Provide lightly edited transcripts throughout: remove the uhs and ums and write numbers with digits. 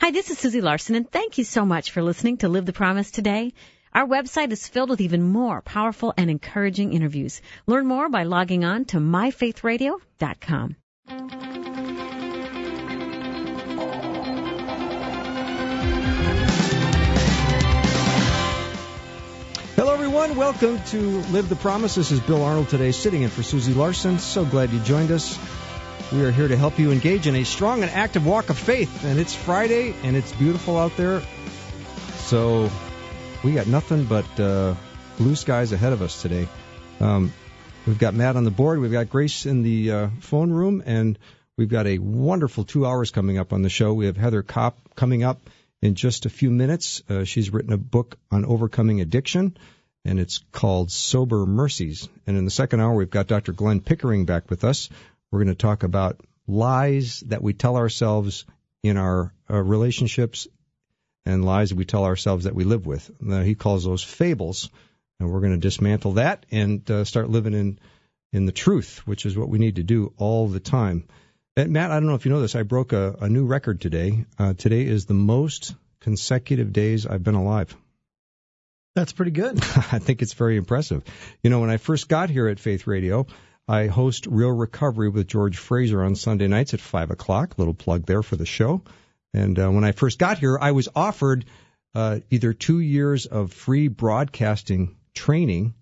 Hi, this is Susie Larson, and thank you so much for listening to Live the Promise today. Our website is filled with even more powerful and encouraging interviews. Learn more by logging on to myfaithradio.com. Hello, everyone. Welcome to Live the Promise. This is Bill Arnold today, sitting in for Susie Larson. So glad you joined us. We are here to help you engage in a strong and active walk of faith. And it's Friday, and it's beautiful out there. So we got nothing but blue skies ahead of us today. We've got Matt on the board. We've got Grace in the phone room. And we've got a wonderful 2 hours coming up on the show. We have Heather Kopp coming up in just a few minutes. She's written a book on overcoming addiction, and it's called Sober Mercies. And in the second hour, we've got Dr. Glenn Pickering back with us. We're going to talk about lies that we tell ourselves in our relationships and lies that we tell ourselves that we live with. He calls those fables, and we're going to dismantle that and start living in the truth, which is what we need to do all the time. And Matt, I don't know if you know this, I broke a new record today. Today is the most consecutive days I've been alive. That's pretty good. I think it's very impressive. You know, when I first got here at Faith Radio, I host Real Recovery with George Fraser on Sunday nights at 5 o'clock. Little plug there for the show. And when I first got here, I was offered either 2 years of free broadcasting training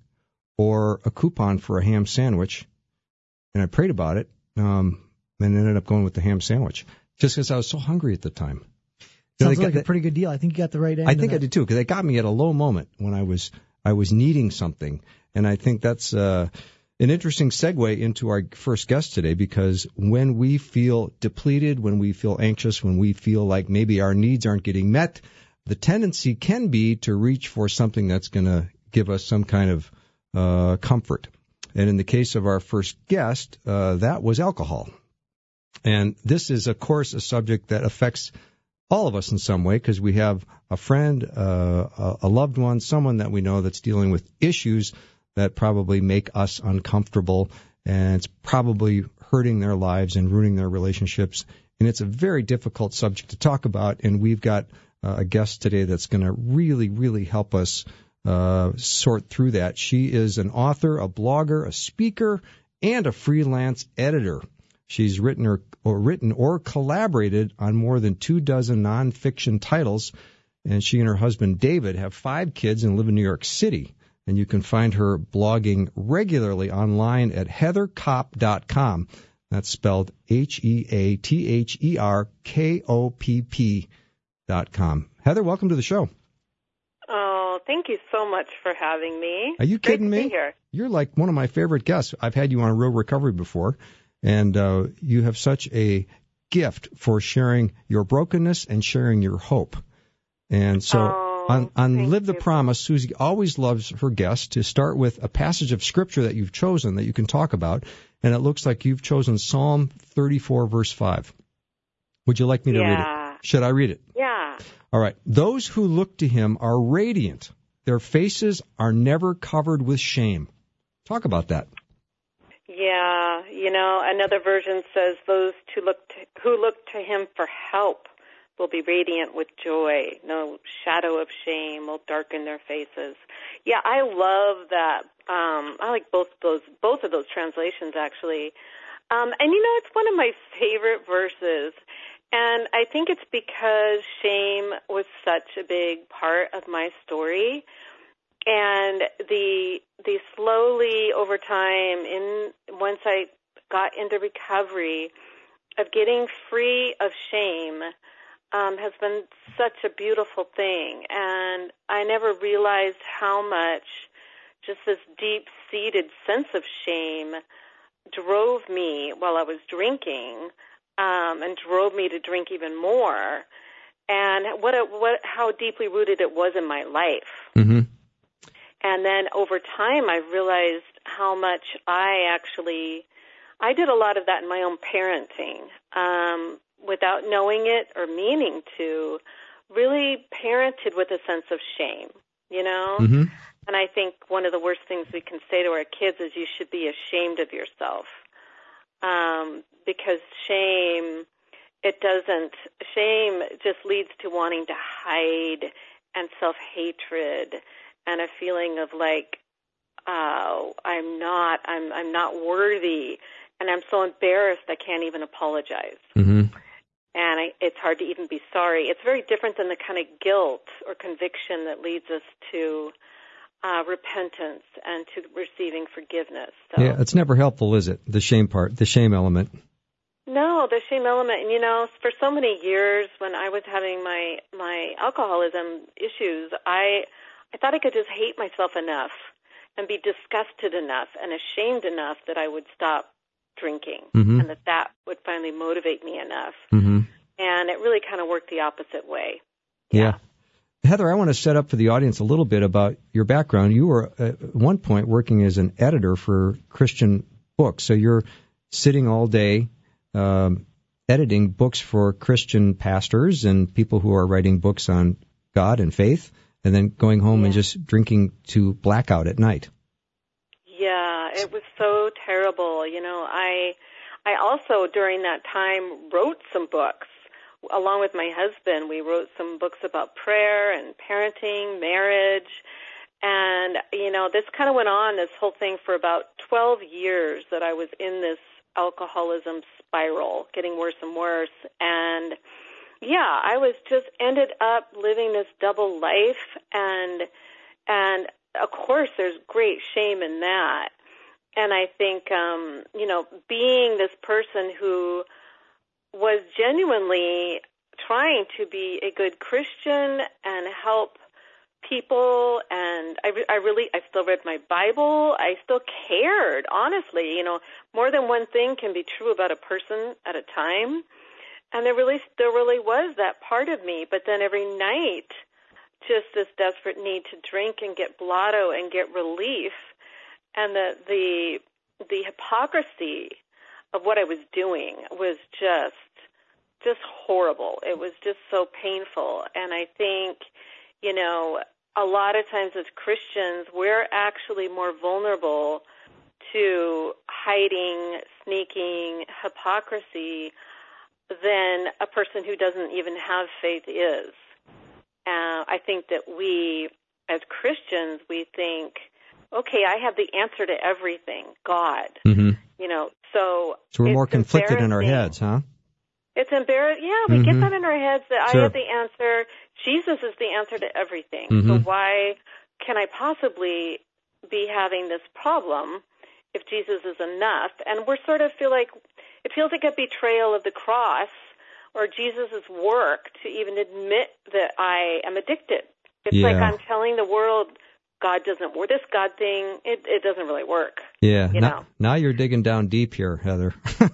or a coupon for a ham sandwich. And I prayed about it and ended up going with the ham sandwich just because I was so hungry at the time. Sounds like a pretty good deal. I think you got the right end. I think I did too, because it got me at a low moment when I was needing something. And I think that's an interesting segue into our first guest today, because when we feel depleted, when we feel anxious, when we feel like maybe our needs aren't getting met, the tendency can be to reach for something that's going to give us some kind of comfort. And in the case of our first guest, that was alcohol. And this is, of course, a subject that affects all of us in some way, because we have a friend, a loved one, someone that we know that's dealing with issues that probably make us uncomfortable, and it's probably hurting their lives and ruining their relationships. And it's a very difficult subject to talk about, and we've got a guest today that's going to really, really help us sort through that. She is an author, a blogger, a speaker, and a freelance editor. She's written or collaborated on more than 24 nonfiction titles, and she and her husband David have 5 kids and live in New York City. And you can find her blogging regularly online at heatherkopp.com. That's spelled HeatherKopp.com. Heather, welcome to the show. Oh, thank you so much for having me. Are you kidding me? Great to be here. You're like one of my favorite guests. I've had you on Real Recovery before. And you have such a gift for sharing your brokenness and sharing your hope. And so on Live the Promise, Susie always loves her guests to start with a passage of Scripture that you've chosen that you can talk about. And it looks like you've chosen Psalm 34, verse 5. Would you like me to read it? Should I read it? Yeah. All right. Those who look to him are radiant. Their faces are never covered with shame. Talk about that. Yeah, you know, another version says those who look to him for help will be radiant with joy. No shadow of shame will darken their faces. Yeah, I love that. I like both of those translations, actually. And, you know, it's one of my favorite verses. And I think it's because shame was such a big part of my story. And the slowly over time, once I got into recovery, of getting free of shame has been such a beautiful thing. And I never realized how much just this deep-seated sense of shame drove me while I was drinking, and drove me to drink even more, and how deeply rooted it was in my life. Mm-hmm. And then over time, I realized how much I did a lot of that in my own parenting, without knowing it or meaning to, really parented with a sense of shame, you know? Mm-hmm. And I think one of the worst things we can say to our kids is you should be ashamed of yourself, because shame it doesn't. Shame just leads to wanting to hide and self-hatred and a feeling of like, I'm not worthy, and I'm so embarrassed I can't even apologize. Mm-hmm. And it's hard to even be sorry. It's very different than the kind of guilt or conviction that leads us to repentance and to receiving forgiveness. So, yeah, it's never helpful, is it? The shame part, the shame element. No, the shame element. And, for so many years when I was having my alcoholism issues, I thought I could just hate myself enough and be disgusted enough and ashamed enough that I would stop drinking, mm-hmm. and that would finally motivate me enough. Mm-hmm. And it really kind of worked the opposite way. Yeah. Heather, I want to set up for the audience a little bit about your background. You were at one point working as an editor for Christian books, so you're sitting all day editing books for Christian pastors and people who are writing books on God and faith, and then going home and just drinking to blackout at night. Yeah, it was so terrible. I also during that time wrote some books. Along with my husband, we wrote some books about prayer and parenting, marriage, and, this kind of went on, this whole thing, for about 12 years that I was in this alcoholism spiral, getting worse and worse, and, I was just ended up living this double life, and of course there's great shame in that, and I think, being this person who was genuinely trying to be a good Christian and help people, and I still read my Bible. I still cared, honestly. More than one thing can be true about a person at a time, and there really was that part of me. But then every night, just this desperate need to drink and get blotto and get relief, and the hypocrisy of what I was doing was just horrible. It was just so painful. And I think, a lot of times as Christians, we're actually more vulnerable to hiding, sneaking, hypocrisy than a person who doesn't even have faith is. I think that we, as Christians, we think, okay, I have the answer to everything, God. Mm-hmm. So we're more conflicted in our heads, huh? It's embarrassing. Yeah, we get that in our heads that Sure. I have the answer. Jesus is the answer to everything. Mm-hmm. So why can I possibly be having this problem if Jesus is enough? And we sort of feel like it feels like a betrayal of the cross or Jesus' work to even admit that I am addicted. It's like I'm telling the world God doesn't work. This God thing, it doesn't really work. Yeah. Now you're digging down deep here, Heather.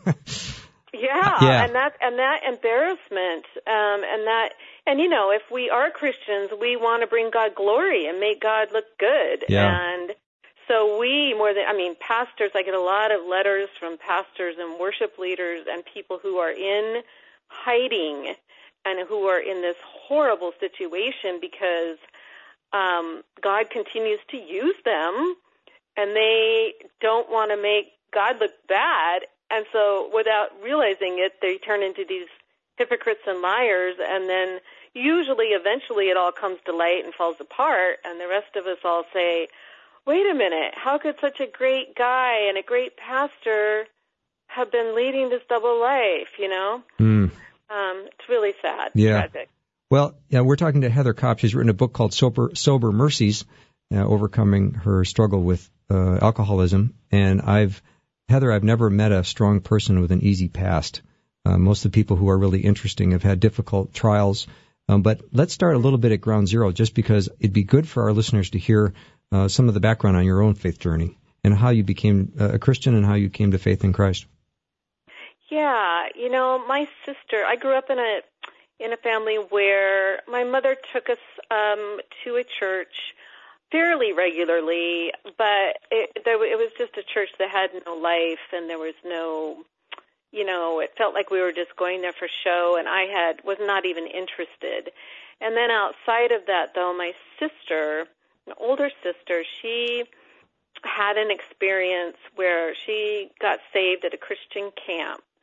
And that embarrassment, and if we are Christians, we want to bring God glory and make God look good. Yeah. And so pastors, I get a lot of letters from pastors and worship leaders and people who are in hiding and who are in this horrible situation because God continues to use them, and they don't want to make God look bad. And so without realizing it, they turn into these hypocrites and liars, and then usually eventually it all comes to light and falls apart, and the rest of us all say, wait a minute, how could such a great guy and a great pastor have been leading this double life, It's really sad. Yeah. Tragic. Well, we're talking to Heather Kopp. She's written a book called Sober Mercies, overcoming her struggle with alcoholism. And Heather, I've never met a strong person with an easy past. Most of the people who are really interesting have had difficult trials. But let's start a little bit at ground zero, just because it'd be good for our listeners to hear some of the background on your own faith journey and how you became a Christian and how you came to faith in Christ. Yeah, my sister, I grew up in a family where my mother took us to a church fairly regularly, but it was just a church that had no life, and there was no, it felt like we were just going there for show, and I was not even interested. And then outside of that, though, my sister, an older sister, she had an experience where she got saved at a Christian camp,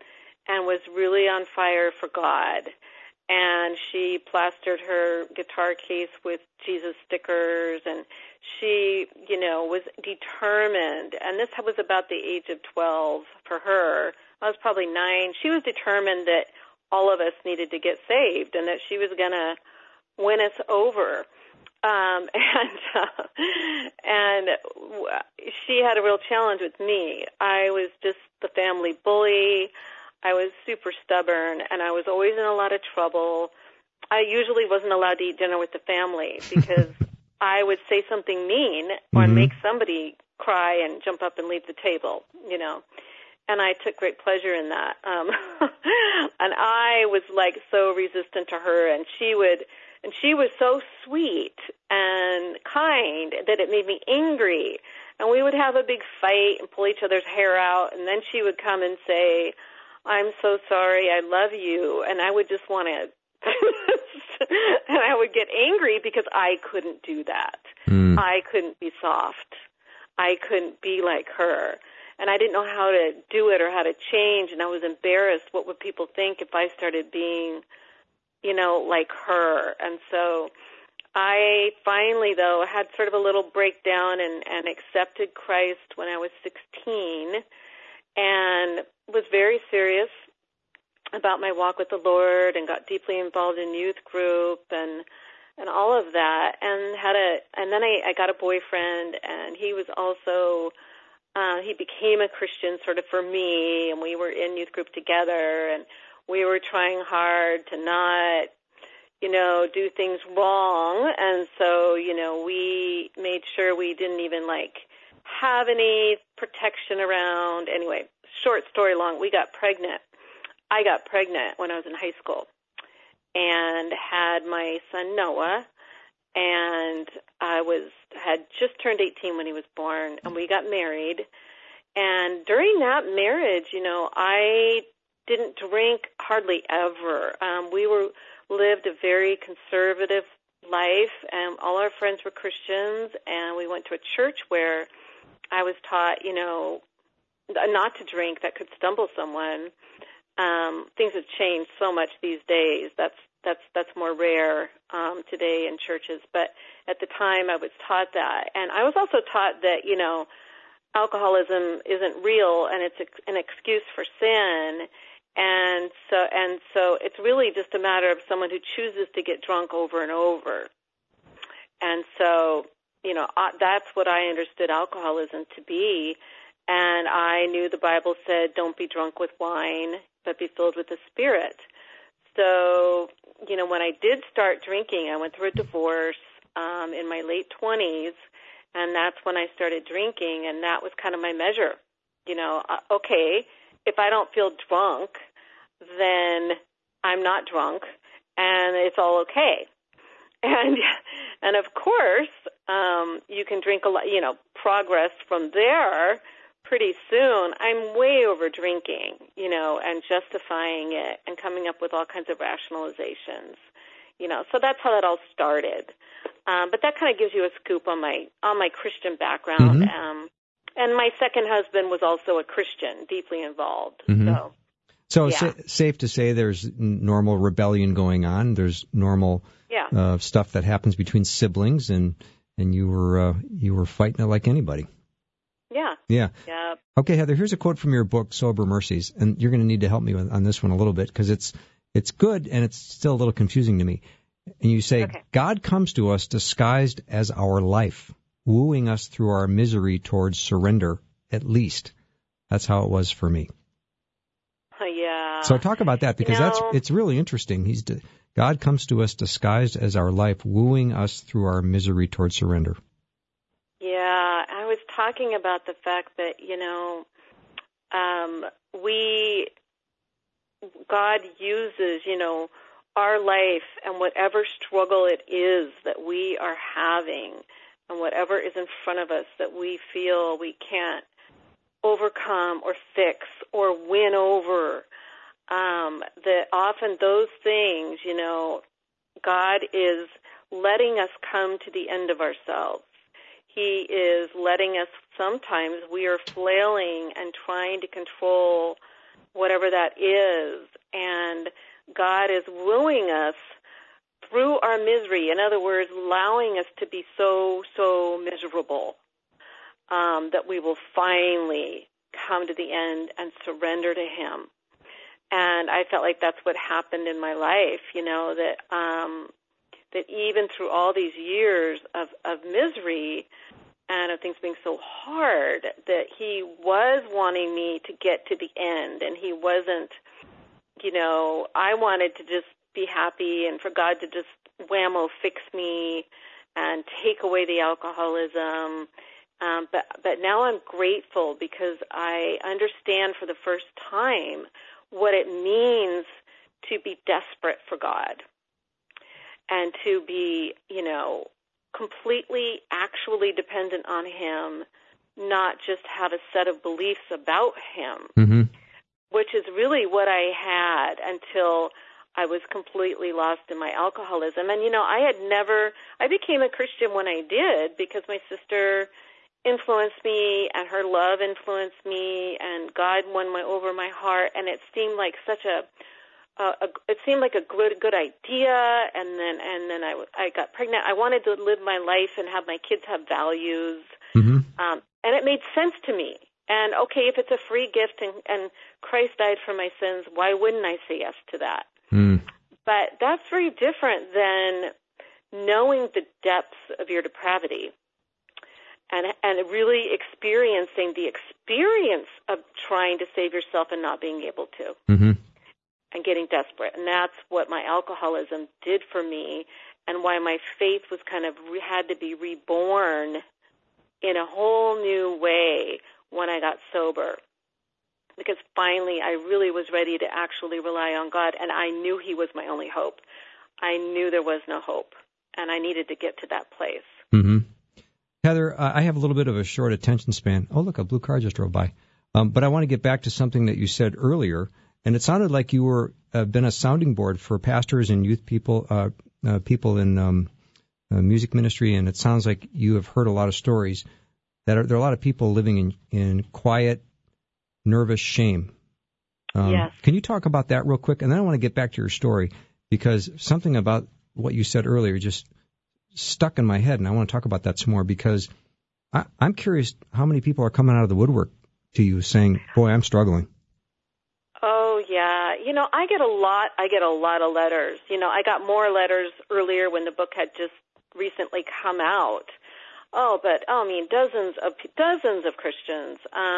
and was really on fire for God. And she plastered her guitar case with Jesus stickers, and she, was determined. And this was about the age of 12 for her. I was probably 9. She was determined that all of us needed to get saved and that she was going to win us over. And she had a real challenge with me. I was just the family bully. I was super stubborn, and I was always in a lot of trouble. I usually wasn't allowed to eat dinner with the family because I would say something mean or make somebody cry and jump up and leave the table, And I took great pleasure in that. And I was so resistant to her, and she was so sweet and kind that it made me angry. And we would have a big fight and pull each other's hair out, and then she would come and say, "I'm so sorry, I love you." And I would just want to, and I would get angry because I couldn't do that. I couldn't be soft. I couldn't be like her. And I didn't know how to do it or how to change, and I was embarrassed. What would people think if I started being, like her? And so I finally, though, had sort of a little breakdown and accepted Christ when I was 16 and was very serious about my walk with the Lord and got deeply involved in youth group and all of that. And then I got a boyfriend, and he was also he became a Christian sort of for me, and we were in youth group together, and we were trying hard to not, do things wrong. And so, we made sure we didn't even have any protection around. Anyway, short story long, we got pregnant. I got pregnant when I was in high school and had my son Noah, and I had just turned 18 when he was born, and we got married. And during that marriage, I didn't drink hardly ever. We lived a very conservative life, and all our friends were Christians, and we went to a church where I was taught, not to drink. That could stumble someone. Things have changed so much these days. That's more rare today in churches. But at the time, I was taught that, and I was also taught that alcoholism isn't real, and it's an excuse for sin. And so it's really just a matter of someone who chooses to get drunk over and over. And so, that's what I understood alcoholism to be. And I knew the Bible said, don't be drunk with wine, but be filled with the Spirit. So, when I did start drinking, I went through a divorce in my late 20s, and that's when I started drinking, and that was kind of my measure. Okay, if I don't feel drunk, then I'm not drunk, and it's all okay. And of course, you can drink a lot, progress from there. Pretty soon, I'm way over drinking, and justifying it and coming up with all kinds of rationalizations, So that's how that all started. But that kind of gives you a scoop on my Christian background. And my second husband was also a Christian, deeply involved. So yeah. Safe to say there's normal rebellion going on. There's normal stuff that happens between siblings, and you were fighting it like anybody. Yeah. Okay, Heather, here's a quote from your book, Sober Mercies, and you're going to need to help me on this one a little bit because it's good and it's still a little confusing to me. And you say, God comes to us disguised as our life, wooing us through our misery towards surrender, at least. That's how it was for me. Yeah. So talk about that because it's really interesting. God comes to us disguised as our life, wooing us through our misery towards surrender. Yeah, I was talking about the fact that, God uses, our life and whatever struggle it is that we are having and whatever is in front of us that we feel we can't overcome or fix or win over, that often those things, God is letting us come to the end of ourselves. He is letting us, sometimes we are flailing and trying to control whatever that is. And God is wooing us through our misery. In other words, allowing us to be so miserable that we will finally come to the end and surrender to Him. And I felt like that's what happened in my life, that even through all these years of misery and of things being so hard, that He was wanting me to get to the end, and He wasn't, I wanted to just be happy and for God to just whammo fix me and take away the alcoholism. But now I'm grateful because I understand for the first time what it means to be desperate for God and to be, completely actually dependent on Him, not just have a set of beliefs about Him, which is really what I had until I was completely lost in my alcoholism. And, I became a Christian when I did because my sister influenced me and her love influenced me and God won over my heart, and it seemed like a good idea. And then I got pregnant. I wanted to live my life and have my kids have values, and it made sense to me. And okay, if it's a free gift and Christ died for my sins, why wouldn't I say yes to that? But that's very different than knowing the depths of your depravity and really experiencing the experience of trying to save yourself and not being able to, and getting desperate. And that's what my alcoholism did for me, and why my faith was had to be reborn in a whole new way when I got sober. Because finally I really was ready to actually rely on God, and I knew He was my only hope. I knew there was no hope, and I needed to get to that place. Heather, I have a little bit of a short attention span. Oh, look, a blue car just drove by. But I want to get back to something that you said earlier, and it sounded like you were been a sounding board for pastors and youth people, people in music ministry, and it sounds like you have heard a lot of stories that there are a lot of people living in quiet, nervous shame. Yes. Can you talk about that real quick? And then I want to get back to your story, because something about what you said earlier just stuck in my head, and I want to talk about that some more, because I'm curious how many people are coming out of the woodwork to you saying, boy, I'm struggling. Oh, yeah. I get a lot of letters. I got more letters earlier when the book had just recently come out. Dozens of Christians,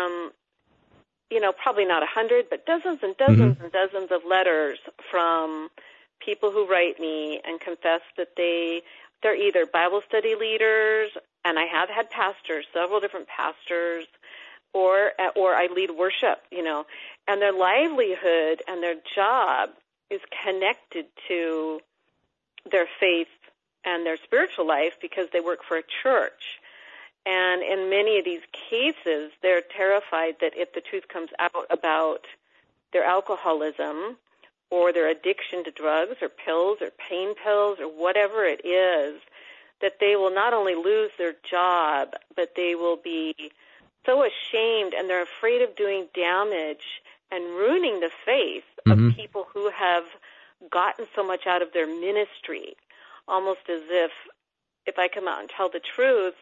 probably not 100, but dozens and dozens and dozens of letters from people who write me and confess that they're either Bible study leaders, and I have had pastors, several different pastors, or I lead worship, and their livelihood and their job is connected to their faith and their spiritual life because they work for a church. And in many of these cases, they're terrified that if the truth comes out about their alcoholism or their addiction to drugs or pills or pain pills or whatever it is, that they will not only lose their job, but they will be so ashamed, and they're afraid of doing damage and ruining the faith of people who have gotten so much out of their ministry, almost as if I come out and tell the truth,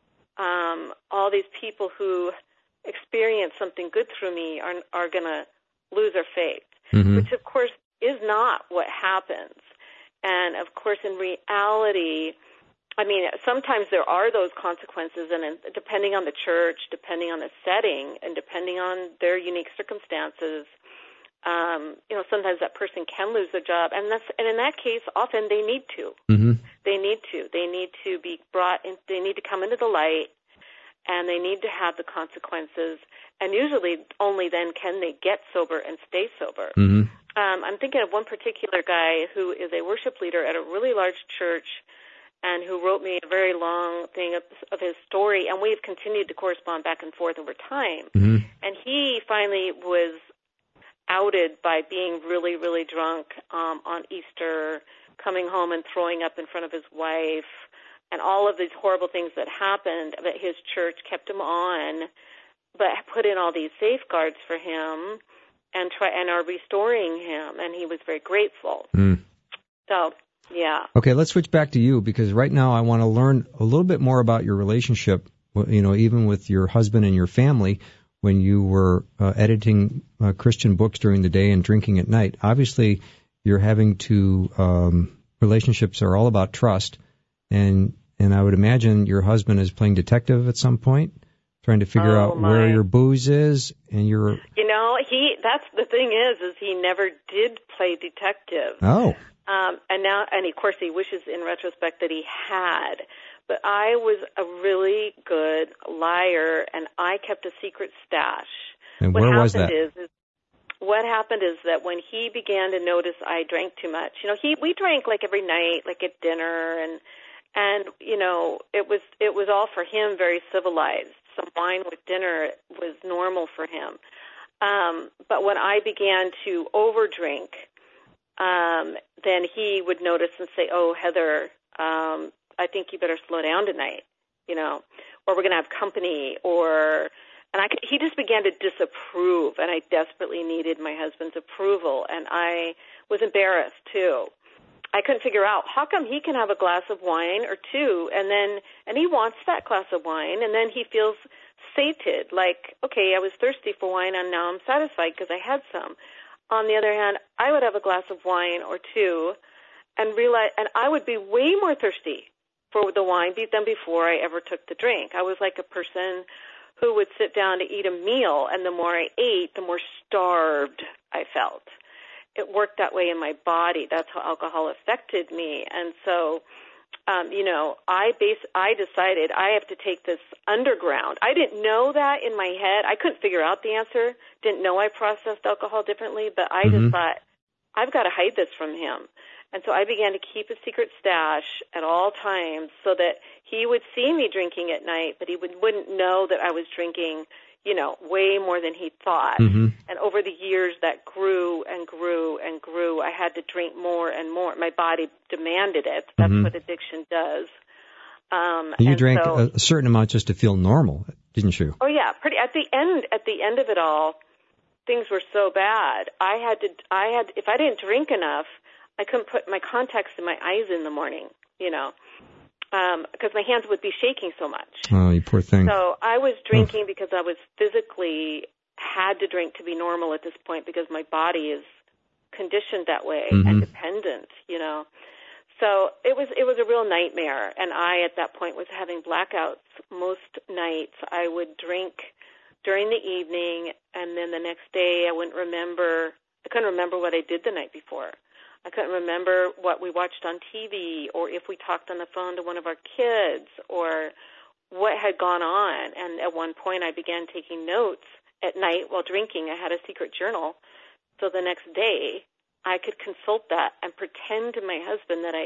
all these people who experience something good through me are going to lose their faith, which, of course, is not what happens. And, of course, in reality, sometimes there are those consequences, and depending on the church, depending on the setting, and depending on their unique circumstances, sometimes that person can lose their job, and in that case, often they need to. They need to be brought in. They need to come into the light, and they need to have the consequences. And usually, only then can they get sober and stay sober. I'm thinking of one particular guy who is a worship leader at a really large church, and who wrote me a very long thing of his story, and we've continued to correspond back and forth over time. And he finally was outed by being really, really drunk on Easter, coming home and throwing up in front of his wife, and all of these horrible things that happened. But his church kept him on, but put in all these safeguards for him. and are restoring him, and he was very grateful. So, yeah. Okay, let's switch back to you, because right now I want to learn a little bit more about your relationship, even with your husband and your family when you were editing Christian books during the day and drinking at night. Obviously, you're having to, relationships are all about trust, and I would imagine your husband is playing detective at some point, trying to figure out where your booze is, and you're... that's the thing is he never did play detective. Oh. And of course he wishes in retrospect that he had. But I was a really good liar, and I kept a secret stash. And where was that? What happened is that when he began to notice I drank too much, we drank like every night, like at dinner, and it was all for him very civilized. Some wine with dinner was normal for him. But when I began to overdrink, then he would notice and say, "Oh, Heather, I think you better slow down tonight, or we're going to have company," he just began to disapprove, and I desperately needed my husband's approval, and I was embarrassed too. I couldn't figure out how come he can have a glass of wine or two, and he wants that glass of wine, and then he feels sated, like, okay, I was thirsty for wine, and now I'm satisfied because I had some. On the other hand, I would have a glass of wine or two and realize, and I would be way more thirsty for the wine than before I ever took the drink. I was like a person who would sit down to eat a meal, and the more I ate, the more starved I felt. It worked that way in my body. That's how alcohol affected me. And so, I decided I have to take this underground. I didn't know that in my head. I couldn't figure out the answer. Didn't know I processed alcohol differently, but I just thought, I've got to hide this from him. And so I began to keep a secret stash at all times so that he would see me drinking at night, but he wouldn't know that I was drinking, way more than he thought. And over the years, that grew and grew and grew. I had to drink more and more. My body demanded it. That's what addiction does. You drank a certain amount just to feel normal, didn't you? Oh yeah, pretty. At the end of it all, things were so bad. I had if I didn't drink enough, I couldn't put my contacts in my eyes in the morning, because my hands would be shaking so much. Oh, you poor thing. So I was drinking because I was physically had to drink to be normal at this point because my body is conditioned that way and dependent, So it was a real nightmare, and I at that point was having blackouts most nights. I would drink during the evening, and then the next day I couldn't remember what I did the night before. I couldn't remember what we watched on TV or if we talked on the phone to one of our kids or what had gone on. And at one point I began taking notes at night while drinking. I had a secret journal. So the next day I could consult that and pretend to my husband that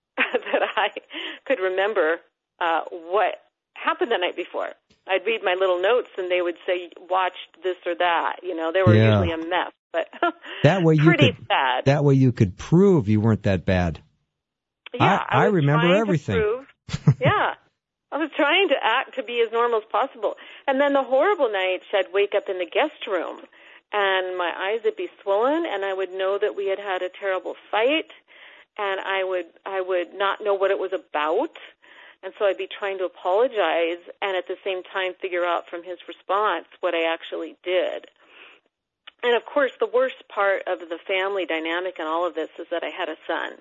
I could remember what happened the night before. I'd read my little notes and they would say, watched this or that. They were usually a mess. But that way sad. That way you could prove you weren't that bad. Yeah, I remember everything. Yeah, I was trying to act to be as normal as possible. And then the horrible nights, I'd wake up in the guest room, and my eyes would be swollen, and I would know that we had had a terrible fight, and I would not know what it was about. And so I'd be trying to apologize and at the same time figure out from his response what I actually did. And, of course, the worst part of the family dynamic in all of this is that I had a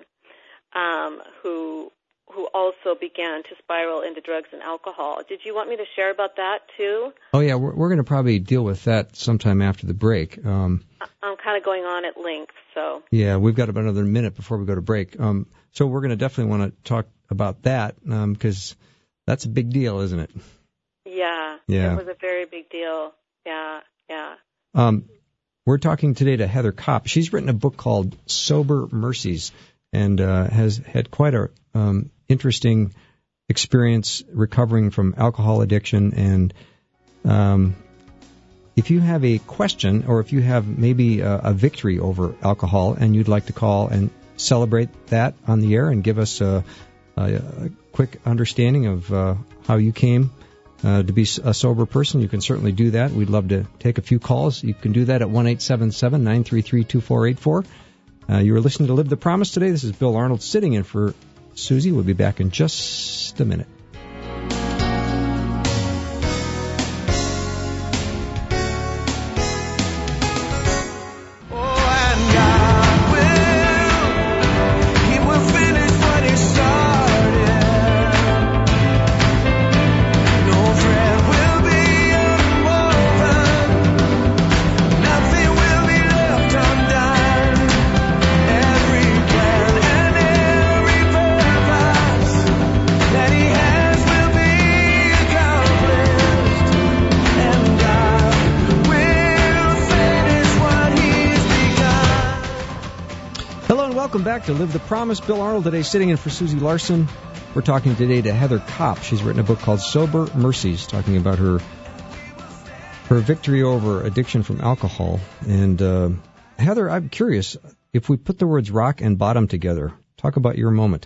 son who also began to spiral into drugs and alcohol. Did you want me to share about that, too? Oh, yeah, we're going to probably deal with that sometime after the break. I'm kind of going on at length, so. Yeah, we've got about another minute before we go to break. So we're going to definitely want to talk about that because that's a big deal, isn't it? Yeah, it was a very big deal. Yeah. We're talking today to Heather Kopp. She's written a book called Sober Mercies and has had quite a interesting experience recovering from alcohol addiction. And if you have a question or if you have maybe a victory over alcohol and you'd like to call and celebrate that on the air and give us a quick understanding of how you came to be a sober person, you can certainly do that. We'd love to take a few calls. You can do that at 1-877-933-2484. You are listening to Live the Promise today. This is Bill Arnold sitting in for Susie. We'll be back in just a minute. Welcome back to Live the Promise. Bill Arnold today sitting in for Susie Larson. We're talking today to Heather Kopp. She's written a book called Sober Mercies, talking about her victory over addiction from alcohol. And Heather, I'm curious, if we put the words rock and bottom together, talk about your moment.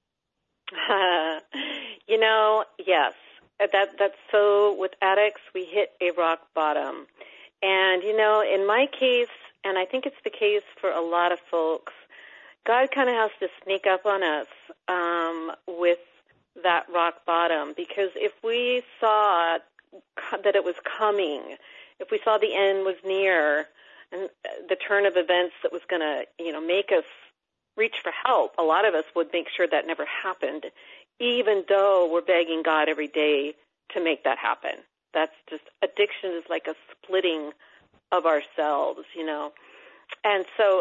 Yes. That's so, with addicts, we hit a rock bottom. And, in my case, and I think it's the case for a lot of folks, God kind of has to sneak up on us with that rock bottom, because if we saw that it was coming, if we saw the end was near and the turn of events that was going to, make us reach for help, a lot of us would make sure that never happened, even though we're begging God every day to make that happen. That's just, addiction is like a splitting of ourselves, And so,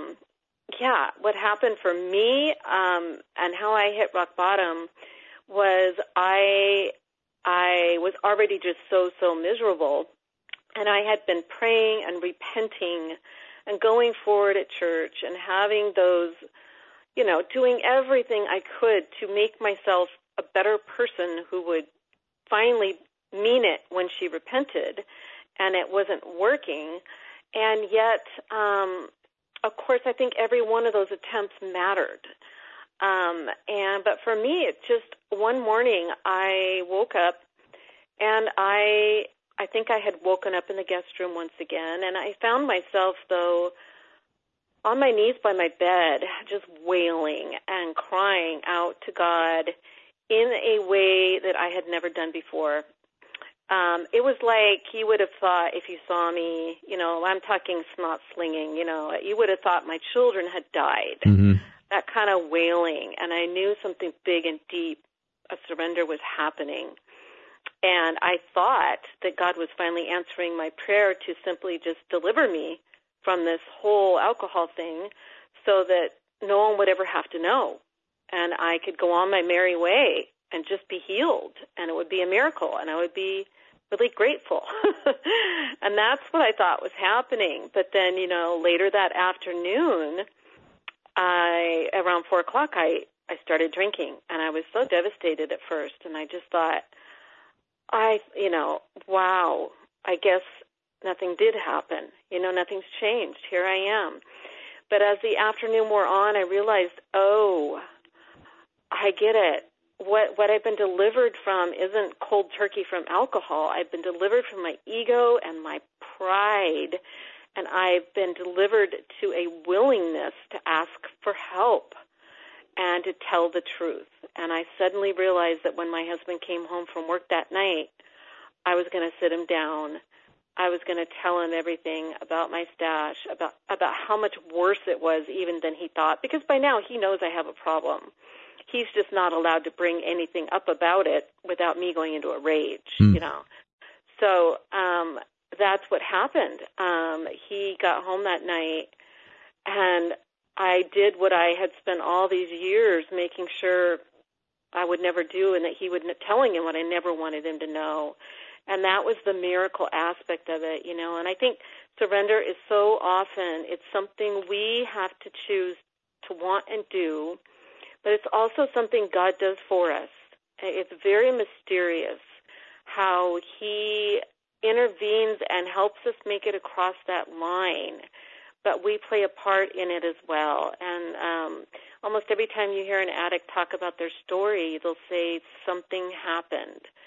what happened for me and how I hit rock bottom was I was already just so miserable, and I had been praying and repenting and going forward at church and having those, doing everything I could to make myself a better person who would finally mean it when she repented, and it wasn't working. And yet, of course, I think every one of those attempts mattered. But for me, it just, one morning I woke up, and I think I had woken up in the guest room once again, and I found myself, though, on my knees by my bed, just wailing and crying out to God in a way that I had never done before. It was like you would have thought, if you saw me, I'm talking snot slinging, you would have thought my children had died. Mm-hmm. That kind of wailing. And I knew something big and deep, a surrender was happening. And I thought that God was finally answering my prayer to simply just deliver me from this whole alcohol thing so that no one would ever have to know. And I could go on my merry way and just be healed. And it would be a miracle. And I would be really grateful. And that's what I thought was happening. But then, later that afternoon, around 4 o'clock, I started drinking. And I was so devastated at first. And I just thought, wow, I guess nothing did happen. Nothing's changed. Here I am. But as the afternoon wore on, I realized, I get it. What I've been delivered from isn't cold turkey from alcohol. I've been delivered from my ego and my pride, and I've been delivered to a willingness to ask for help and to tell the truth. And I suddenly realized that when my husband came home from work that night, I was going to sit him down. I was going to tell him everything about my stash, about how much worse it was even than he thought, because by now he knows I have a problem. He's just not allowed to bring anything up about it without me going into a rage, So that's what happened. He got home that night, and I did what I had spent all these years making sure I would never do, and that he would, telling him what I never wanted him to know. And that was the miracle aspect of it, And I think surrender is so often, it's something we have to choose to want and do, but it's also something God does for us. It's very mysterious how he intervenes and helps us make it across that line, but we play a part in it as well. And almost every time you hear an addict talk about their story, they'll say something happened.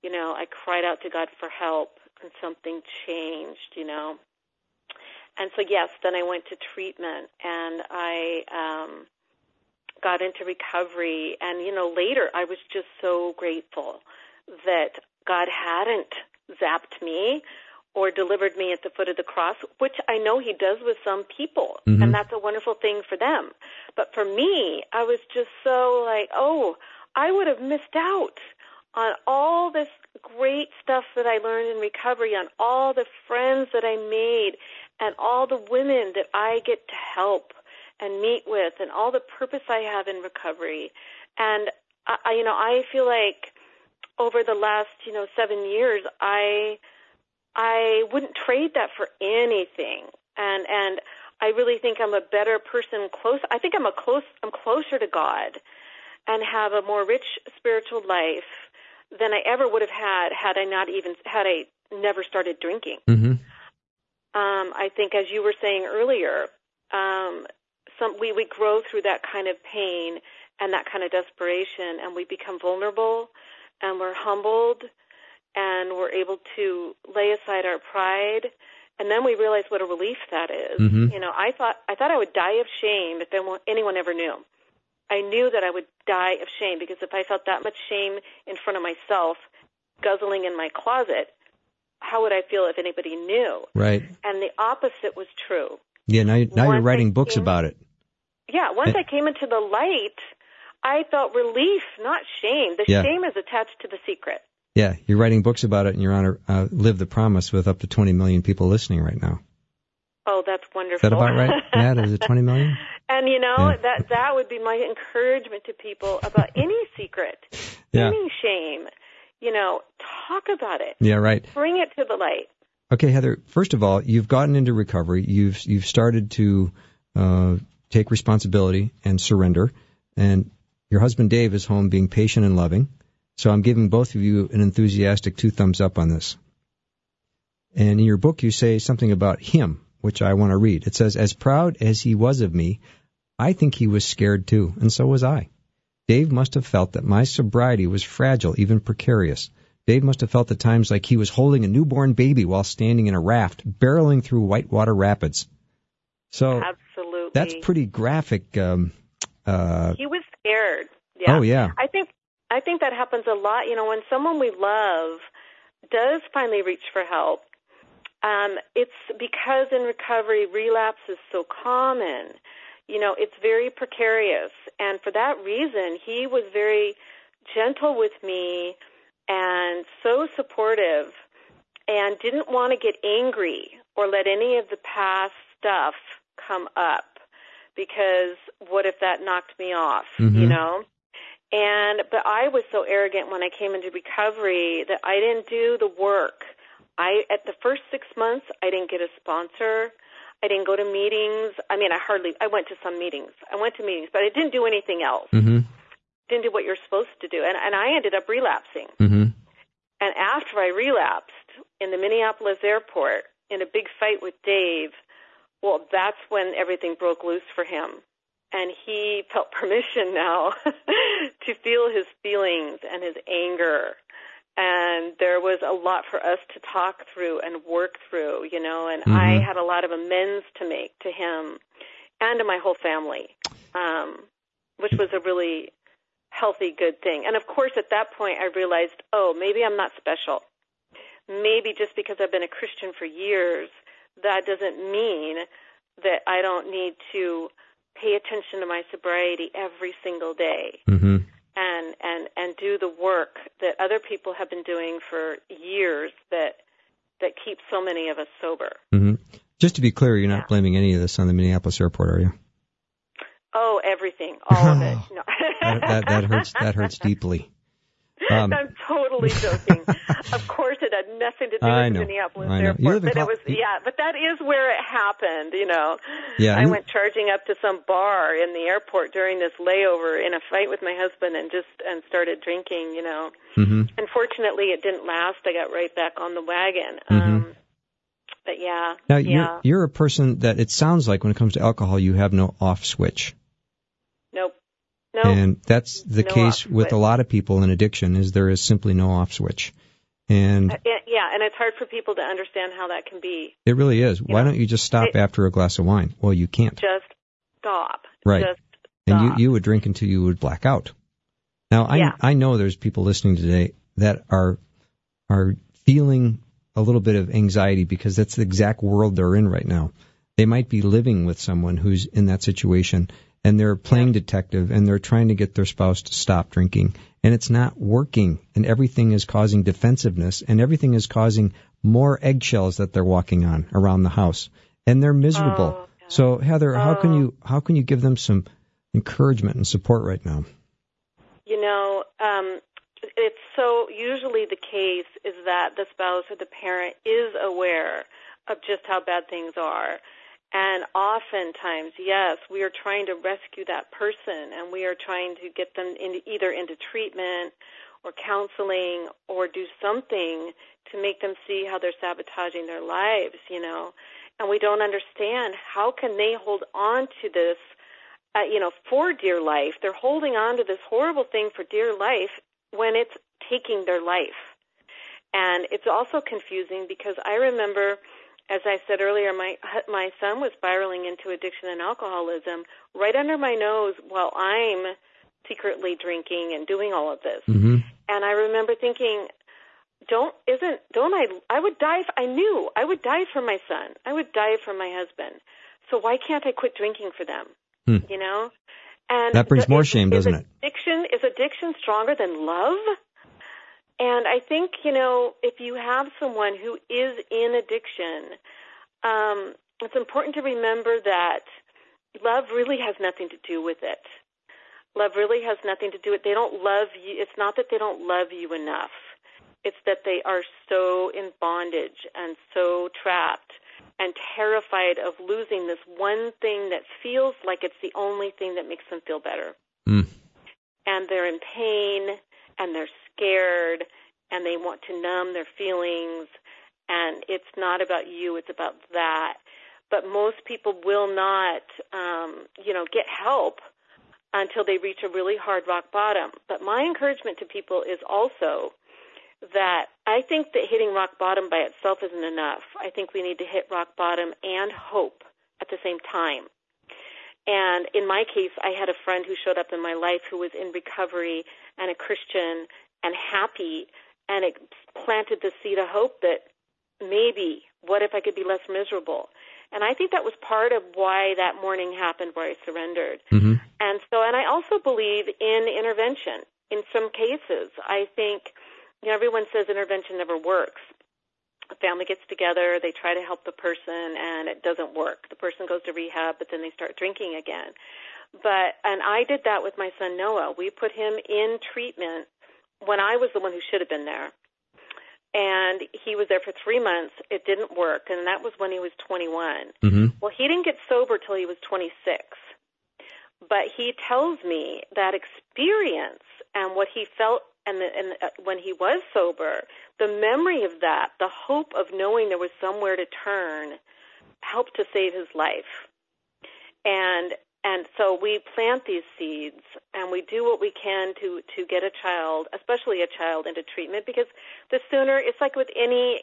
I cried out to God for help, and something changed, And so, yes, then I went to treatment, and I got into recovery. And, later I was just so grateful that God hadn't zapped me or delivered me at the foot of the cross, which I know he does with some people, and that's a wonderful thing for them. But for me, I was just so like, I would have missed out on all this great stuff that I learned in recovery, on all the friends that I made, and all the women that I get to help and meet with, and all the purpose I have in recovery. And, I feel like over the last, 7 years, I wouldn't trade that for anything. And I really think I'm a better person I think I'm closer to God and have a more rich spiritual life than I ever would have had I never started drinking. I think, as you were saying earlier, we grow through that kind of pain and that kind of desperation, and we become vulnerable, and we're humbled, and we're able to lay aside our pride, and then we realize what a relief that is. I thought I would die of shame if anyone ever knew. I knew that I would die of shame, because if I felt that much shame in front of myself, guzzling in my closet, how would I feel if anybody knew? Right. And the opposite was true. Yeah, now you're writing books about it. Yeah, once I came into the light, I felt relief, not shame. The shame is attached to the secret. Yeah, you're writing books about it, and you're on Live the Promise with up to 20 million people listening right now. Oh, that's wonderful. Is that about right? Yeah, is it 20 million? And, that would be my encouragement to people about any secret, any shame. Talk about it. Yeah, right. Bring it to the light. Okay, Heather, first of all, you've gotten into recovery. You've started to take responsibility and surrender. And your husband, Dave, is home being patient and loving. So I'm giving both of you an enthusiastic 2 thumbs up on this. And in your book, you say something about him, which I want to read. It says, as proud as he was of me, I think he was scared too, and so was I. Dave must have felt that my sobriety was fragile, even precarious. Dave must have felt at times like he was holding a newborn baby while standing in a raft, barreling through whitewater rapids. So absolutely, that's pretty graphic. He was scared. Yeah. Oh, yeah. I think that happens a lot. When someone we love does finally reach for help, it's because in recovery, relapse is so common. It's very precarious. And for that reason, he was very gentle with me and so supportive, and didn't want to get angry or let any of the past stuff come up, because what if that knocked me off, But I was so arrogant when I came into recovery that I didn't do the work. At the first 6 months, I didn't get a sponsor. I didn't go to meetings. I went to some meetings. I went to meetings, but I didn't do anything else. Didn't do what you're supposed to do. And I ended up relapsing. And after I relapsed in the Minneapolis airport in a big fight with Dave, well, that's when everything broke loose for him. And he felt permission now to feel his feelings and his anger. And there was a lot for us to talk through and work through, and I had a lot of amends to make to him and to my whole family, which was a really healthy, good thing. And of course, at that point, I realized, maybe I'm not special. Maybe just because I've been a Christian for years, that doesn't mean that I don't need to pay attention to my sobriety every single day. And do the work that other people have been doing for years that keeps so many of us sober. Just to be clear, you're not blaming any of this on the Minneapolis airport, are you? Oh, everything, all of it. No. that hurts deeply. I'm totally joking. Of course, it had nothing to do with the Minneapolis airport, but it was. But that is where it happened. Yeah, I went charging up to some bar in the airport during this layover in a fight with my husband, and started drinking. Unfortunately, it didn't last. I got right back on the wagon. But yeah. Now you're a person that it sounds like when it comes to alcohol, you have no off switch. Nope. And that's the case with a lot of people in addiction, is there is simply no off switch. And and it's hard for people to understand how that can be. It really is. Why don't you just stop after a glass of wine? Well, you can't. Just stop. Right. Just and stop. you would drink until you would black out. Now, I know there's people listening today that are feeling a little bit of anxiety because that's the exact world they're in right now. They might be living with someone who's in that situation, and they're playing detective, and they're trying to get their spouse to stop drinking, and it's not working, and everything is causing defensiveness, and everything is causing more eggshells that they're walking on around the house, and they're miserable. Oh, yeah. So, Heather, how can you give them some encouragement and support right now? You know, it's so usually the case is that the spouse or the parent is aware of just how bad things are. And oftentimes, yes, we are trying to rescue that person, and we are trying to get them either into treatment or counseling or do something to make them see how they're sabotaging their lives, you know. And we don't understand how can they hold on to this, for dear life. They're holding on to this horrible thing for dear life when it's taking their life. And it's also confusing because I remember, as I said earlier, my son was spiraling into addiction and alcoholism right under my nose while I'm secretly drinking and doing all of this. Mm-hmm. And I remember thinking, I would die I knew I would die for my son. I would die for my husband. So why can't I quit drinking for them? You know? And that brings more shame, doesn't it? Is addiction stronger than love? And I think, if you have someone who is in addiction, it's important to remember that love really has nothing to do with it. Love really has nothing to do with it. They don't love you. It's not that they don't love you enough. It's that they are so in bondage and so trapped and terrified of losing this one thing that feels like it's the only thing that makes them feel better. Mm. And they're in pain, and they're scared, and they want to numb their feelings, and it's not about you, it's about that. But most people will not, get help until they reach a really hard rock bottom. But my encouragement to people is also that I think that hitting rock bottom by itself isn't enough. I think we need to hit rock bottom and hope at the same time. And in my case, I had a friend who showed up in my life who was in recovery and a Christian and happy, and it planted the seed of hope that maybe, what if I could be less miserable? And I think that was part of why that morning happened where I surrendered. Mm-hmm. And I also believe in intervention. In some cases, I think, everyone says intervention never works. A family gets together, they try to help the person, and it doesn't work. The person goes to rehab, but then they start drinking again. And I did that with my son Noah. We put him in treatment when I was the one who should have been there. And he was there for 3 months. It didn't work, and that was when he was 21. Mm-hmm. Well, he didn't get sober till he was 26. But he tells me that experience and what he felt and when he was sober, the memory of that, the hope of knowing there was somewhere to turn, helped to save his life. And so we plant these seeds, and we do what we can to get a child, especially a child, into treatment, because the sooner, it's like with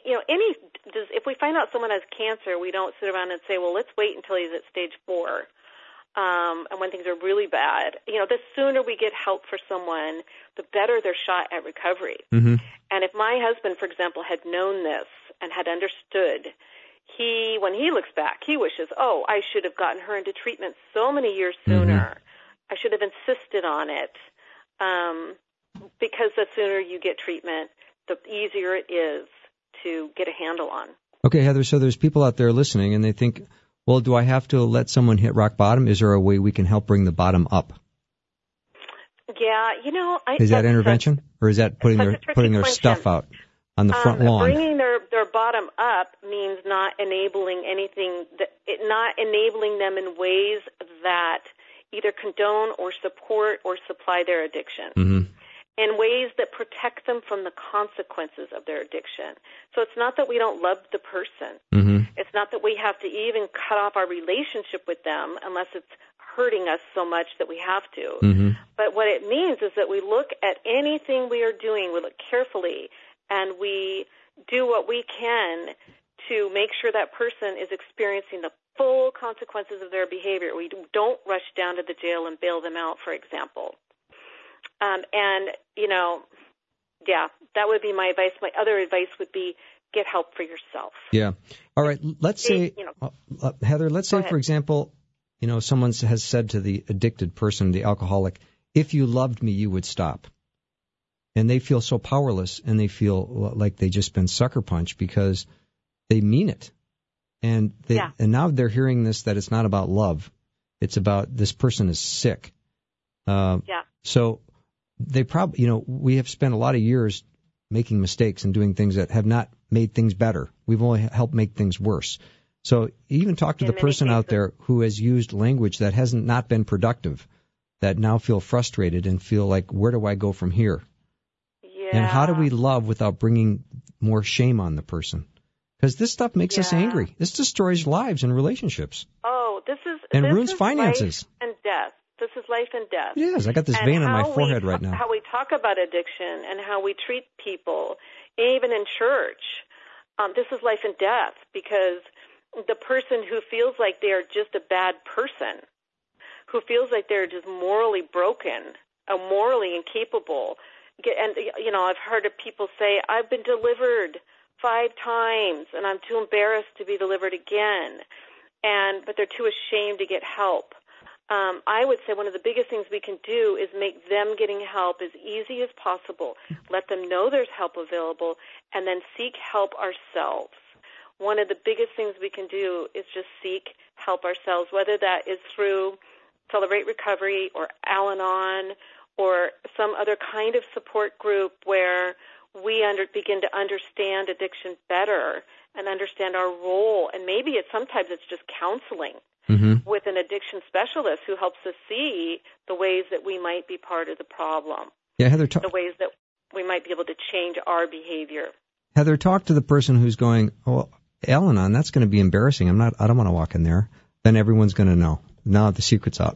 if we find out someone has cancer, we don't sit around and say, well, let's wait until he's at stage 4. And when things are really bad, the sooner we get help for someone, the better their shot at recovery. Mm-hmm. And if my husband, for example, had known this and had understood, when he looks back, he wishes, I should have gotten her into treatment so many years sooner. Mm-hmm. I should have insisted on it. Because the sooner you get treatment, the easier it is to get a handle on. Okay, Heather, so there's people out there listening, and they think, well, do I have to let someone hit rock bottom? Is there a way we can help bring the bottom up? Yeah, is that intervention, or is that putting their stuff out on the front lawn? Bringing their bottom up means not enabling anything, not enabling them in ways that either condone or support or supply their addiction. Mm-hmm. In ways that protect them from the consequences of their addiction. So it's not that we don't love the person. Mm-hmm. It's not that we have to even cut off our relationship with them unless it's hurting us so much that we have to. Mm-hmm. But what it means is that we look at anything we are doing, we look carefully and we do what we can to make sure that person is experiencing the full consequences of their behavior. We don't rush down to the jail and bail them out, for example. That would be my advice. My other advice would be get help for yourself. Yeah. All right. Let's say, Heather, for example, someone has said to the addicted person, the alcoholic, if you loved me, you would stop. And they feel so powerless, and they feel like they just been sucker punched because they mean it. And now they're hearing this, that it's not about love. It's about this person is sick. So they probably, we have spent a lot of years making mistakes and doing things that have not made things better. We've only helped make things worse. So even talk to the person out there who has used language that hasn't not been productive, that now feel frustrated and feel like, where do I go from here? Yeah. And how do we love without bringing more shame on the person? Because this stuff makes us angry. This destroys lives and relationships. Oh, and ruins finances. Life and death. This is life and death. Yes, I got this vein on my forehead right now. How we talk about addiction and how we treat people, even in church, this is life and death, because the person who feels like they are just a bad person, who feels like they're just morally broken, morally incapable, and I've heard of people say, I've been delivered 5 times, and I'm too embarrassed to be delivered again, but they're too ashamed to get help. I would say one of the biggest things we can do is make them getting help as easy as possible. Let them know there's help available, and then seek help ourselves. One of the biggest things we can do is just seek help ourselves, whether that is through Celebrate Recovery or Al-Anon or some other kind of support group where we begin to understand addiction better and understand our role. And maybe sometimes it's just counseling with an addiction specialist who helps us see the ways that we might be part of the problem. Yeah, Heather, the ways that we might be able to change our behavior. Heather, talk to the person who's going, oh, Al-Anon, that's going to be embarrassing. I don't want to walk in there. Then everyone's going to know. Now the secret's out.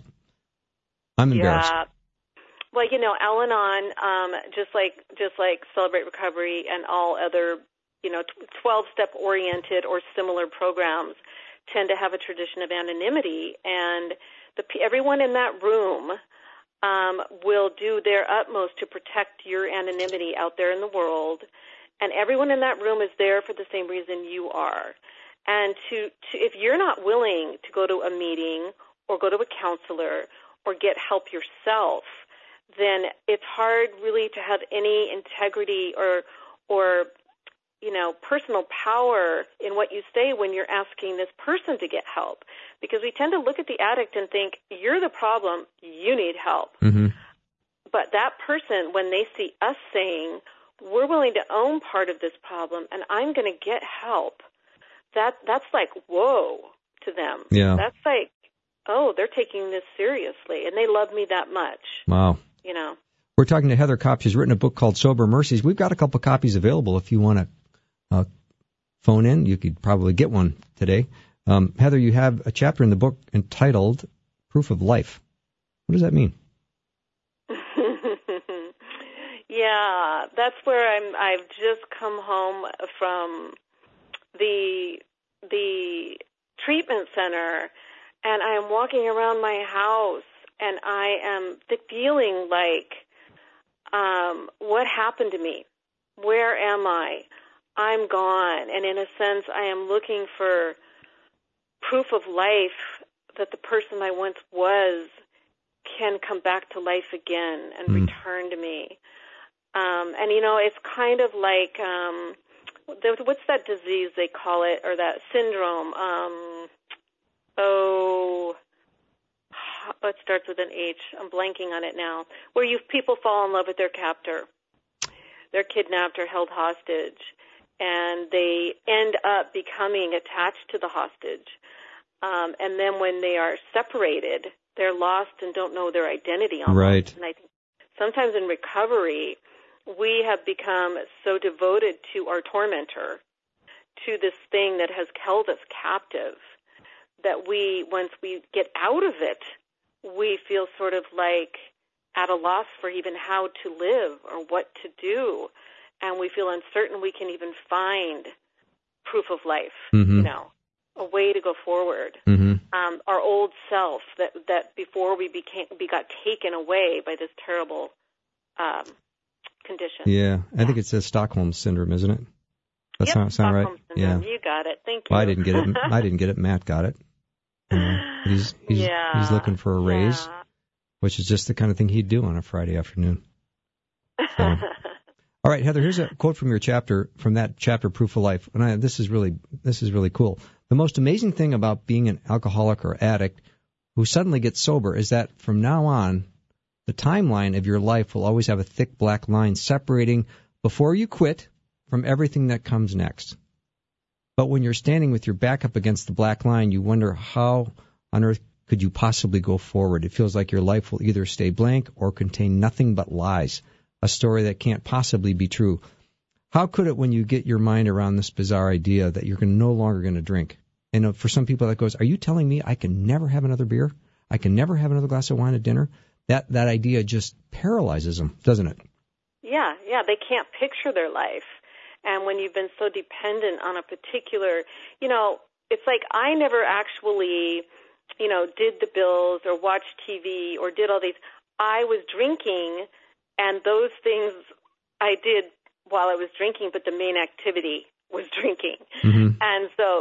I'm embarrassed. Yeah. Well, Al-Anon, just like Celebrate Recovery and all other, 12-step oriented or similar programs, tend to have a tradition of anonymity, and everyone in that room will do their utmost to protect your anonymity out there in the world, and everyone in that room is there for the same reason you are. And if you're not willing to go to a meeting or go to a counselor or get help yourself, then it's hard really to have any integrity or personal power in what you say when you're asking this person to get help. Because we tend to look at the addict and think, you're the problem, you need help. Mm-hmm. But that person, when they see us saying, we're willing to own part of this problem and I'm going to get help, that's like, whoa, to them. Yeah. That's like, oh, they're taking this seriously and they love me that much. Wow. We're talking to Heather Kopp. She's written a book called Sober Mercies. We've got a couple copies available if you want to phone in. You could probably get one today. Heather, you have a chapter in the book entitled Proof of Life. What does that mean? Yeah, that's where I've just come home from the treatment center, and I am walking around my house, and I am feeling like, what happened to me? Where am I? I'm gone. And in a sense, I am looking for proof of life that the person I once was can come back to life again and return to me. It's kind of like, what's that disease they call it, or that syndrome? It starts with an H. I'm blanking on it now. Where people fall in love with their captor. They're kidnapped or held hostage, and they end up becoming attached to the hostage. And then when they are separated, they're lost and don't know their identity almost. Right. And I think sometimes in recovery, we have become so devoted to our tormentor, to this thing that has held us captive, that once we get out of it, we feel sort of like at a loss for even how to live or what to do. and we feel uncertain, we can even find proof of life, Mm-hmm. A way to go forward. Mm-hmm. Our old self that before we got taken away by this terrible condition. Yeah, I think it's a Stockholm syndrome, isn't it? That sound right? Stockholm syndrome. Yeah. You got it. Thank you. Well, I didn't get it. I didn't get it. Matt got it. He's looking for a raise, which is just the kind of thing he'd do on a Friday afternoon. So. All right, Heather, here's a quote from your chapter, from that chapter, Proof of Life. And this is really cool. The most amazing thing about being an alcoholic or addict who suddenly gets sober is that from now on, the timeline of your life will always have a thick black line separating before you quit from everything that comes next. But when you're standing with your back up against the black line, you wonder how on earth could you possibly go forward. It feels like your life will either stay blank or contain nothing but lies, a story that can't possibly be true. How could it when you get your mind around this bizarre idea that you're no longer going to drink? And for some people that goes, are you telling me I can never have another beer? I can never have another glass of wine at dinner? That idea just paralyzes them, doesn't it? Yeah, they can't picture their life. And when you've been so dependent on a particular, it's like I never actually, did the bills or watched TV or did all these. I was drinking, and those things I did while I was drinking, but the main activity was drinking. Mm-hmm. And so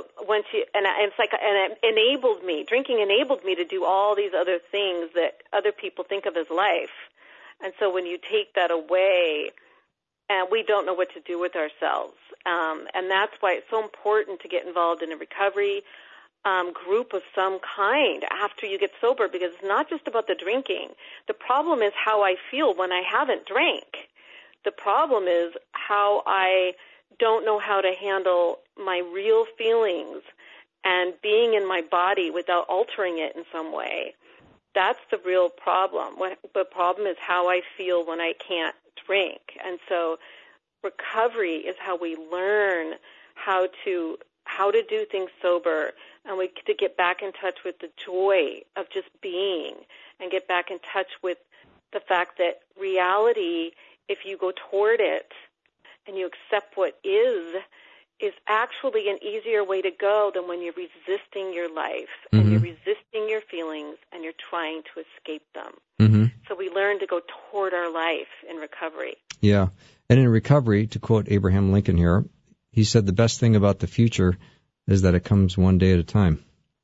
drinking enabled me to do all these other things that other people think of as life. And so when you take that away, and we don't know what to do with ourselves. And that's why it's so important to get involved in a recovery group of some kind after you get sober, because it's not just about the drinking. The problem is how I feel when I haven't drank. The problem is how I don't know how to handle my real feelings and being in my body without altering it in some way. That's the real problem. The problem is how I feel when I can't drink. And so recovery is how we learn how to do things sober, and to get back in touch with the joy of just being, and get back in touch with the fact that reality, if you go toward it and you accept what is actually an easier way to go than when you're resisting your life and Mm-hmm. you're resisting your feelings and you're trying to escape them. Mm-hmm. So we learn to go toward our life in recovery. Yeah. And in recovery, to quote Abraham Lincoln here, he said the best thing about the future is that it comes one day at a time.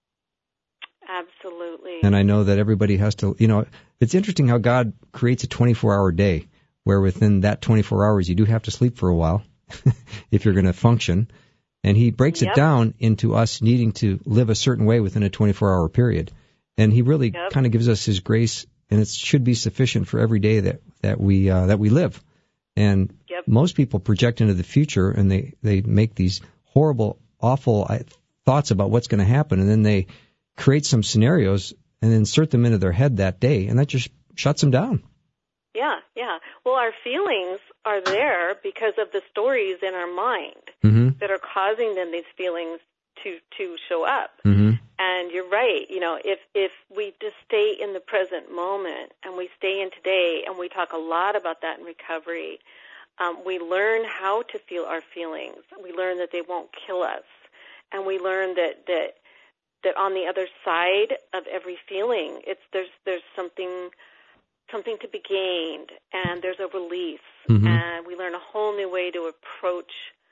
Absolutely. And I know that everybody has to, it's interesting how God creates a 24-hour day where within that 24 hours you do have to sleep for a while if you're going to function. And he breaks it down into us needing to live a certain way within a 24-hour period. And he really kind of gives us his grace, and it should be sufficient for every day that we live. And most people project into the future, and they make these horrible, awful thoughts about what's going to happen, and then they create some scenarios and insert them into their head that day, and that just shuts them down. Yeah. Well, our feelings are there because of the stories in our mind Mm-hmm. that are causing them these feelings to show up. Mm-hmm. And you're right. If we just stay in the present moment and we stay in today, and we talk a lot about that in recovery, we learn how to feel our feelings. We learn that they won't kill us, and we learn that on the other side of every feeling, there's something to be gained, and there's a release, Mm-hmm. and we learn a whole new way to approach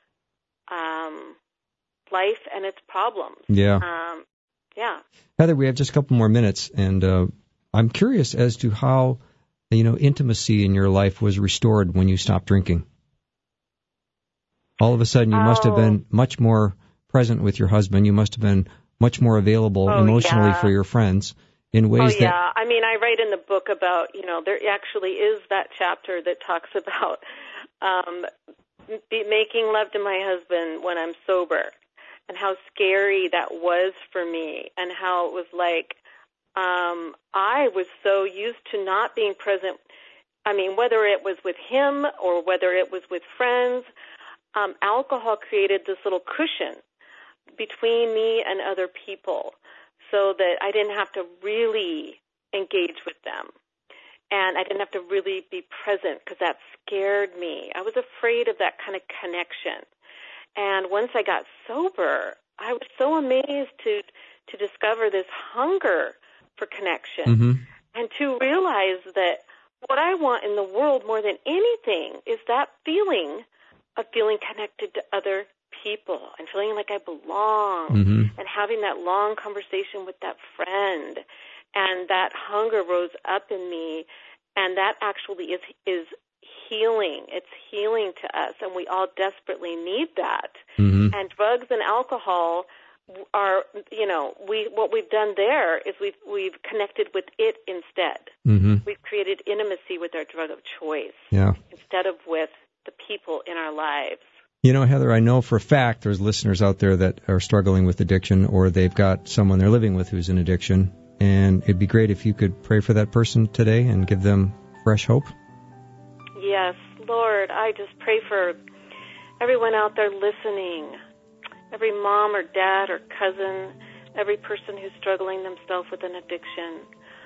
life and its problems. Yeah. Heather, we have just a couple more minutes, and I'm curious as to how, intimacy in your life was restored when you stopped drinking. All of a sudden, you must have been much more present with your husband. You must have been much more available emotionally for your friends in ways that... I mean, I write in the book about, there actually is that chapter that talks about making love to my husband when I'm sober, and how scary that was for me, and how it was like I was so used to not being present. I mean, whether it was with him or whether it was with friends, alcohol created this little cushion between me and other people so that I didn't have to really engage with them. And I didn't have to really be present because that scared me. I was afraid of that kind of connection. And once I got sober, I was so amazed to discover this hunger for connection and to realize that what I want in the world more than anything is that feeling of feeling connected to other people and feeling like I belong and having that long conversation with that friend. And that hunger rose up in me, and that actually is healing. It's healing to us, and we all desperately need that. And drugs and alcohol are, what we've done there is we've connected with it instead. We've created intimacy with our drug of choice instead of with the people in our lives. You know, Heather, I know for a fact there's listeners out there that are struggling with addiction, or they've got someone they're living with who's in addiction. And it'd be great if you could pray for that person today and give them fresh hope. Yes, Lord, I just pray for everyone out there listening, every mom or dad or cousin, every person who's struggling themselves with an addiction.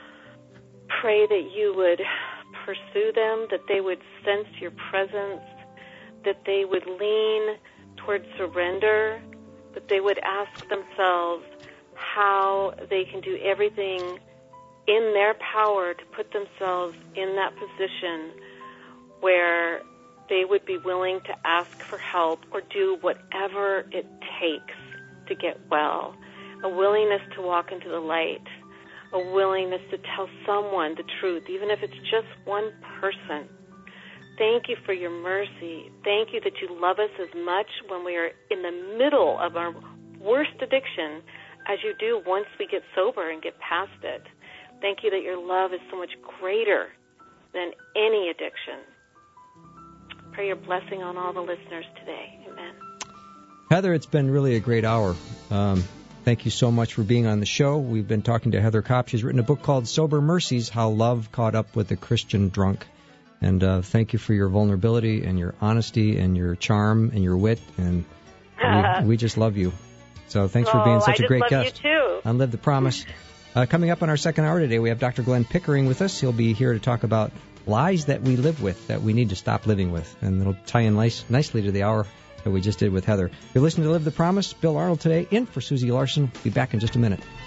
Pray that you would pursue them, that they would sense your presence, that they would lean towards surrender, that they would ask themselves how they can do everything in their power to put themselves in that position where they would be willing to ask for help or do whatever it takes to get well, a willingness to walk into the light, a willingness to tell someone the truth, even if it's just one person. Thank you for your mercy. Thank you that you love us as much when we are in the middle of our worst addiction as you do once we get sober and get past it. Thank you that your love is so much greater than any addiction. Pray your blessing on all the listeners today. Amen. Heather, it's been really a great hour. Thank you so much for being on the show. We've been talking to Heather Kopp. She's written a book called Sober Mercies, How Love Caught Up with a Christian Drunk. And thank you for your vulnerability and your honesty and your charm and your wit. And we just love you. So thanks for being such a great guest. I love you too. On Live the Promise. Coming up on our second hour today, we have Dr. Glenn Pickering with us. He'll be here to talk about lies that we live with, that we need to stop living with. And it'll tie in nicely to the hour that we just did with Heather. You're listening to Live the Promise. Bill Arnold today, in for Susie Larson. Be back in just a minute.